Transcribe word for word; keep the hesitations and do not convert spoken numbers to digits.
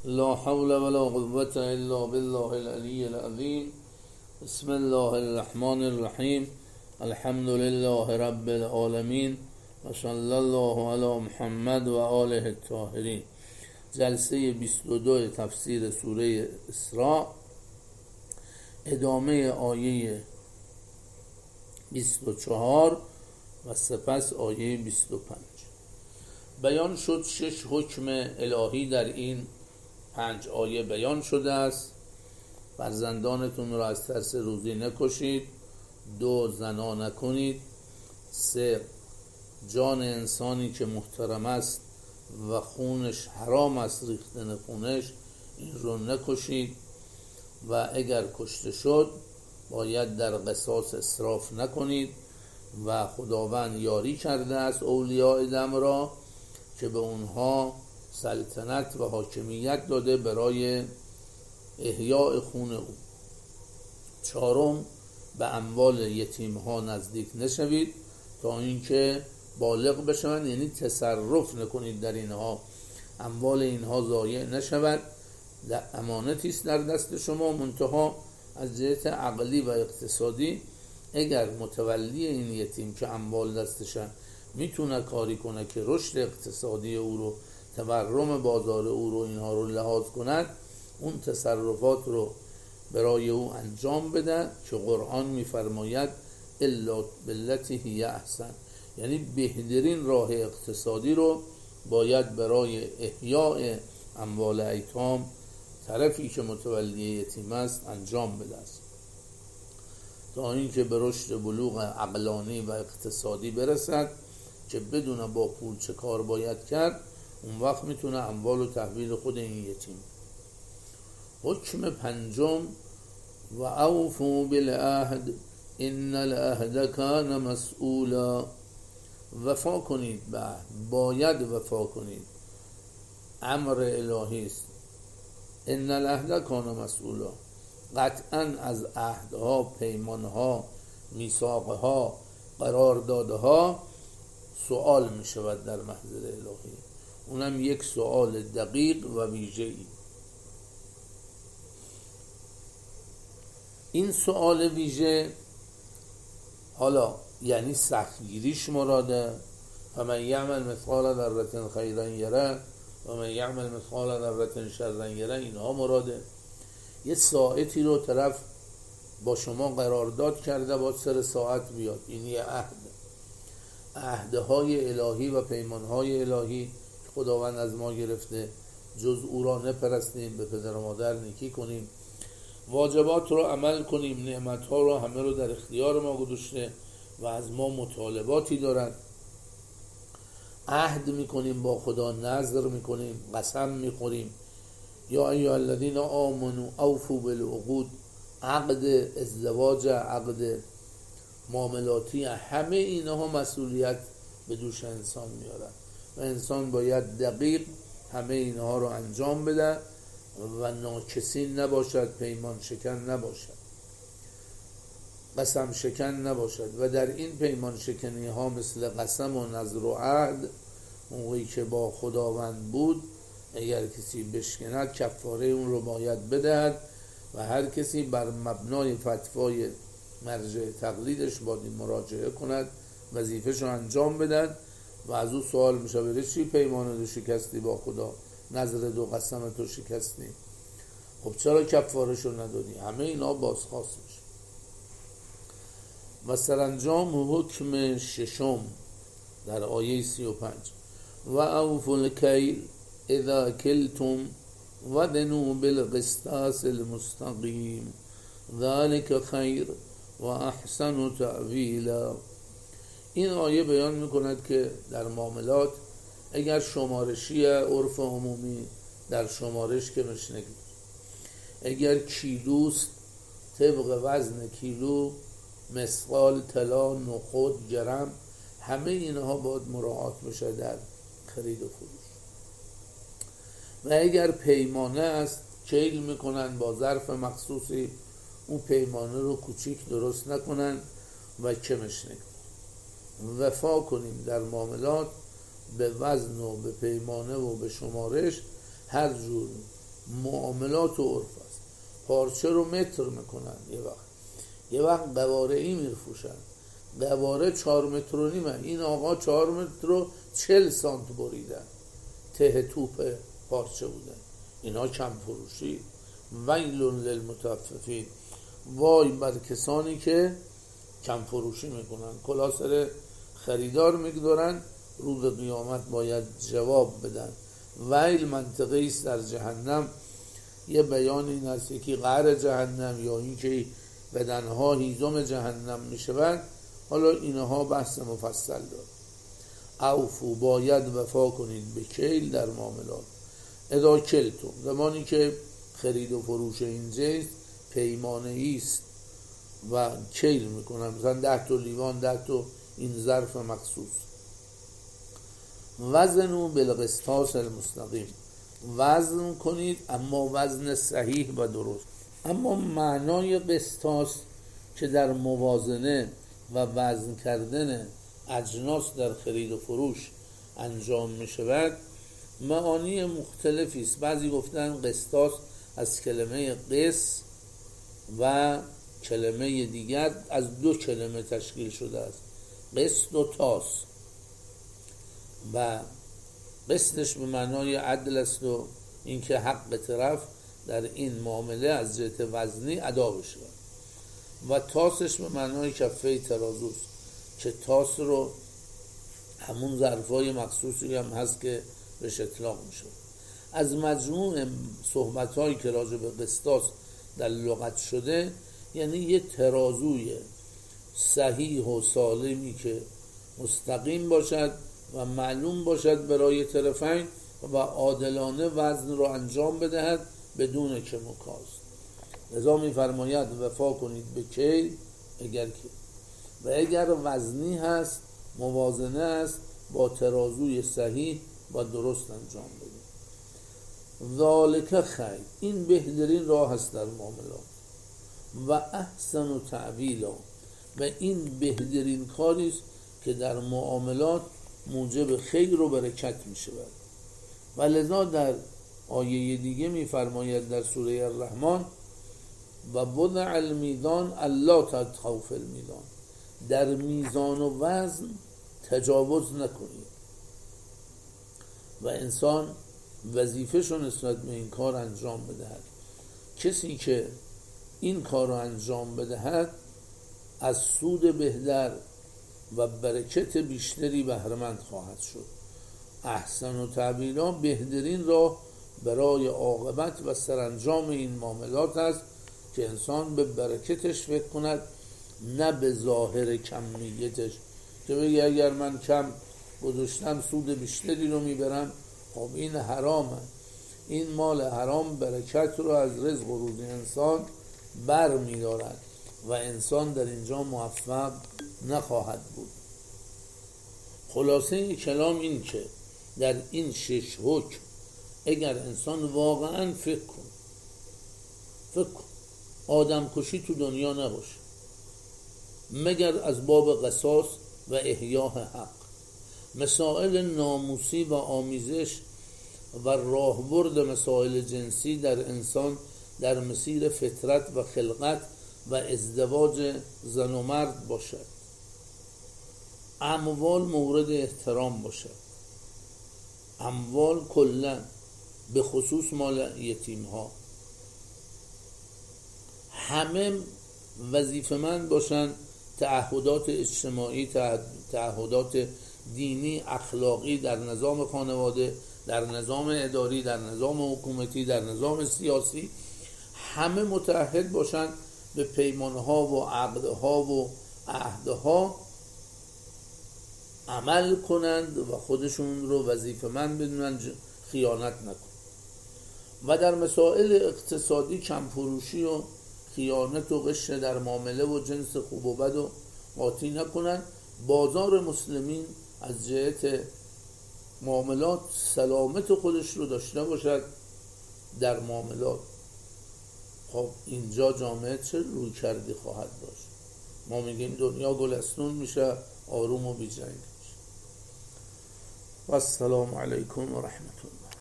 لا حول ولا قوة الا بالله العلی العظیم. بسم الله الرحمن الرحیم. الحمد لله رب العالمین و صلی الله علی محمد و آله الطاهرین. جلسه بیست و دو تفسیر سوره اسراء، ادامه آیه بیست و چهار و سپس آیه بیست و پنج. بیان شد شش حکم الهی در این پنج آیه بیان شده است. فرزندانتون را از ترس روزی نکشید. دو، زنا نکنید. سه، جان انسانی که محترم است و خونش حرام است، ریختن خونش، این رو نکشید و اگر کشته شد باید در قصاص اسراف نکنید و خداوند یاری کرده است اولیاء دم را که به اونها سلطنت و حاکمیت داده برای احیاء خون او. چهارم، به اموال یتیم ها نزدیک نشوید تا اینکه بالغ بشوند، یعنی تصرف نکنید در اینها، اموال اینها ضایع نشود، در امانتی است در دست شما. منتها از جهت عقلی و اقتصادی اگر متولی این یتیم که اموال دستشه میتونه کاری کنه که رشد اقتصادی او رو، تورم بازار او رو، اینها رو لحاظ کند، اون تصرفات رو برای او انجام بده که قرآن میفرماید الا باللتی هی احسن، یعنی بهترین راه اقتصادی رو باید برای احیاء اموال ایتام طرفی که متولی یتیم است انجام بده است تا اینکه به رشد بلوغ عقلانی و اقتصادی برسد که بدون با پول چه کار باید کرد. اون وقت میتونه اموال و تحویل خود این یتیم. حکم پنجم، و اوفوا بالعهد ان العهد کان مسئولا. وفا کنید به عهد، باید وفا کنید، امر الهی است. ان العهد کان مسئولا، قطعا از عهدها، پیمانها، میثاقها، قراردادها سوال می شود در محضر الهی، اونم یک سوال دقیق و ویژه‌ای. این سوال ویژه حالا یعنی سختگیریش مراده، فمن یعمل مثقال ذره خیرا یره و من یعمل مثقال ذره شرا یره، اینها مراده. یه ساعتی رو طرف با شما قرارداد کرده با سر ساعت بیاد، این یه عهد. عهدهای الهی و پیمانهای الهی که خداوند از ما گرفته، جز او را نپرستیم، به پدر و مادر نیکی کنیم، واجبات رو عمل کنیم، نعمتها رو همه رو در اختیار ما گذاشته و از ما مطالباتی دارد. عهد میکنیم با خدا، نذر میکنیم، قسم میخوریم. یا ایها الذین آمنوا اوفوا بالعقود، عقد ازدواج، عقد معاملاتی، همه اینها مسئولیت به دوش انسان میارن و انسان باید دقیق همه اینها رو انجام بده و ناکسین نباشد، پیمان شکن نباشد، قسم شکن نباشد. و در این پیمان شکنی ها مثل قسم و نذر و عهد، موقعی که با خداوند بود، اگر کسی بشکند کفاره اون رو باید بدهد و هر کسی بر مبنای فتوای مرجع تقلیدش باید مراجعه کند، وظیفه‌شو انجام بدن و از او سوال میشه بره چی پیمان دو شکستی با خدا، نظر دو قسم تو شکستی، خب چرا کفاره‌شو ندادی؟ همه اینا بازخواست میشه. و سرانجام حکم ششم در آیه سی و پنج، و اوفوا الکیل اذا کلتم وزنوا بالقسطاس المستقیم ذلک خیر و احسن تأویلا. این آیه بیان میکند که در معاملات اگر شمارشی عرف عمومی در شمارش که مشنگید، اگر کیلوست طبق وزن کیلو، مثقال، طلا، نخود، گرم، همه اینها باید مراعات بشه در خرید و فروش. و اگر پیمانه است کیل میکنن با ظرف مخصوصی، اون پیمانه رو کوچیک درست نکنن و کمش نکنن. وفا کنیم در معاملات به وزن و به پیمانه و به شمارش، هر جور معاملات و عرف است. پارچه رو متر میکنن، یه وقت یه وقت قوارعی میفروشن، قواره چهار متر و نیمه، این آقا چهار متر و چل سانت بریدن، ته توپ پارچه بودن. اینا کم فروشی. ویل للمطففین، وای بر کسانی که کم فروشی میکنن، کلا سر خریدار میگذارن، روز قیامت باید جواب بدن. ویل منطقه است در جهنم. یه بیان این است، یکی قعر جهنم یا این که بدنها هیزم جهنم میشوند. حالا اینها بحث مفصل داره. اوفو، باید وفا کنید به کیل در معاملات. اذا کلتم، زمانی که خرید و فروش این جنس پیمانه است و کیل میکنن، مثلا ده تا لیوان، ده تا این ظرف مخصوص. وزنوا بالقسطاس المستقیم، وزن کنید اما وزن صحیح و درست. اما معنای قسطاس که در موازنه و وزن کردن اجناس در خرید و فروش انجام می شود معانی مختلفی است. بعضی گفتن قسطاس از کلمه قس و کلمه دیگر از دو کلمه تشکیل شده است، قسط و تاس، و قسطش به معنای عدل است و اینکه حق طرف در این معامله از جهت وزنی ادا بشه، و تاسش به معنای کفه ترازوست که تاس رو همون ظرفای مخصوصی هم هست که بهش اطلاق میشه. از مجموع صحبت‌هایی که راجع به قسطاس در لغت شده، یعنی یه ترازوی صحیح و سالمی که مستقیم باشد و معلوم باشد برای طرفین و عادلانه وزن رو انجام بدهد بدون کم و کاز. لذا می‌فرماید وفا کنید به کیل اگر که و اگر وزنی هست موازنه است با ترازوی صحیح و درست انجام بدید. ذالک خیر، این بهترین راه است در معاملات. و احسن و تعویلا، و این بهترین کاری است که در معاملات موجب خیر و برکت می شود. و لذا در آیه دیگه می فرماید در سوره الرحمن و وضع المیزان الا تطغوا فی المیزان، در میزان و وزن تجاوز نکنید. و انسان وظیفه‌شو نسبت به این کار انجام بدهد. کسی که این کار رو انجام بدهد از سود بهتر و برکت بیشتری بهره‌مند خواهد شد. احسن و تعبیرا، بهترین راه برای عاقبت و سرانجام این معاملات است که انسان به برکتش فکر کند، نه به ظاهر کمیتش، که بگه اگر من کم گذاشتم سود بیشتری رو میبرم. خب این حرامه. این مال حرام برکت رو از رزق و روزی انسان بر می‌دارد و انسان در اینجا موفق نخواهد بود. خلاصه این کلام این که در این شش حکم اگر انسان واقعا فکر کن فکر کن آدم کشی تو دنیا نباشه مگر از باب قصاص و احیاء حق. مسائل ناموسی و آمیزش و راهبرد مسائل جنسی در انسان در مسیر فطرت و خلقت و ازدواج زن و مرد باشد. اموال مورد احترام باشد. اموال کلا به خصوص مال یتیم ها همه وظیفه‌مند باشند. تعهدات اجتماعی، تعهدات دینی، اخلاقی در نظام خانواده، در نظام اداری، در نظام حکومتی، در نظام سیاسی، همه متعهد باشند به پیمانها و عقدها و عهدها عمل کنند و خودشون رو وظیفه‌مند بدونن خیانت نکنند. و در مسائل اقتصادی کمفروشی و خیانت و غش در معامله و جنس خوب و بد و قاطی نکنند. بازار مسلمین از جهت معاملات سلامت خودش رو داشته باشد در معاملات. خب اینجا جامعه چه روی کردی خواهد داشت؟ ما میگیم دنیا گلستون میشه، آروم و بی جنگ میشه. و السلام علیکم و رحمت الله.